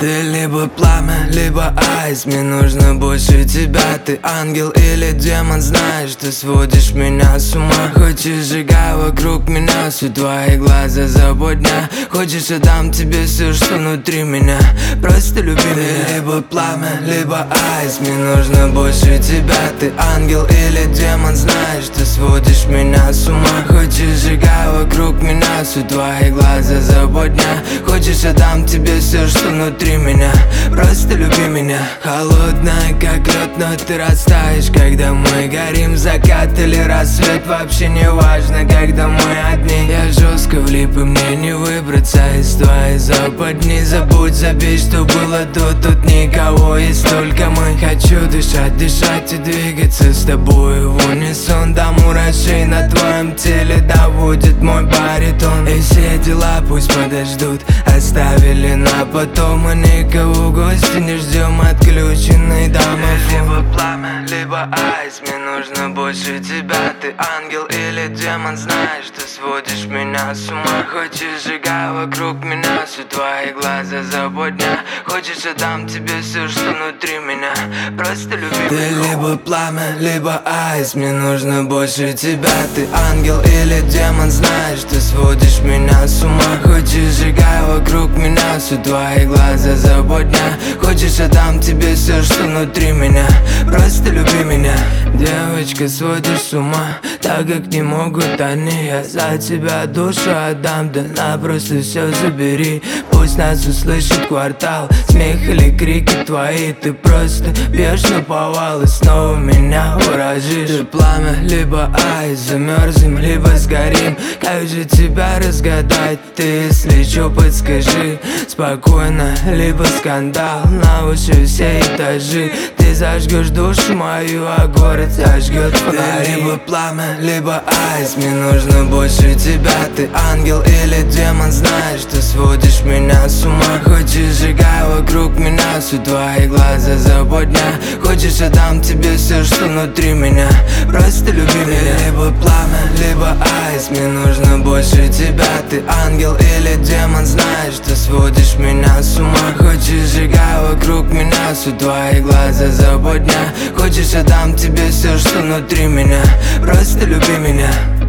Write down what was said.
Ты либо пламя, либо айс, мне нужно больше тебя. Ты ангел или демон, знаешь, ты сводишь меня с ума. Хочешь, сжигай вокруг меня все твои глаза западня. Хочешь, я дам тебе все, что внутри меня. Просто люби меня. Ты либо пламя, либо айс, мне нужно больше тебя. Ты ангел или демон, знаешь, ты сводишь меня с ума. Хочешь, сжигай вокруг меня все твои глаза западня. Хочешь, я дам тебе все, что внутри меня. Просто люби меня. Холодная, как лед, но ты растаешь, когда мы горим. Закат или рассвет, вообще не важно, когда мы одни. Я жестко влип, и мне не выбраться из твоей западни. Забудь, забей, что было тут никого, есть только мы. Хочу дышать, дышать и двигаться с тобой в унисон. До мурашей на твоем теле доводит мой баритон. И все дела пусть подождут, оставили на потом. Мы никого в гости не ждем, отключенный домофон. Либо пламя, либо айс, мне нужно больше тебя. Ты ангел или демон, знаешь, ты сводишь меня с ума. Хочешь, сжигай вокруг меня все твои глаза западня. Хочешь, я дам тебе все, что внутри меня. Просто люби меня. Ты либо пламя, либо айс, мне нужно больше тебя. Ты ангел или демон, знаешь, ты сводишь меня с ума. Хочешь, сжигай вокруг меня все твои глаза западня. Хочешь, я дам тебе все, что внутри меня. Просто люби меня. Девочка, сводишь с ума, так как не могут они. Я за тебя душу отдам, да на просто все забери. Пусть нас услышит квартал, смех или крики твои. Ты просто бьешь на повал и снова меня уразишь. Ты пламя, либо айс, замерзнем, либо сгорим. Как же тебя разгадать, ты если чё подскажи. Спокойно, либо скандал, на уши все этажи. Ты зажгешь душу мою, а город зажгет фонари. Ты либо пламя, либо айс, мне нужно больше тебя. Ты ангел или демон, знаешь, ты сводишь меня с ума. Хочешь, сжигай вокруг меня все твои глаза западня. Хочешь, я дам тебе все, что внутри меня. Просто люби меня. Либо пламя, либо айс, мне нужно больше тебя. Ты ангел или демон, знаешь, ты сводишь меня с ума. Хочешь, сжигай вокруг меня все твои глаза западня. Хочешь, я дам тебе все, что внутри меня. Просто люби меня.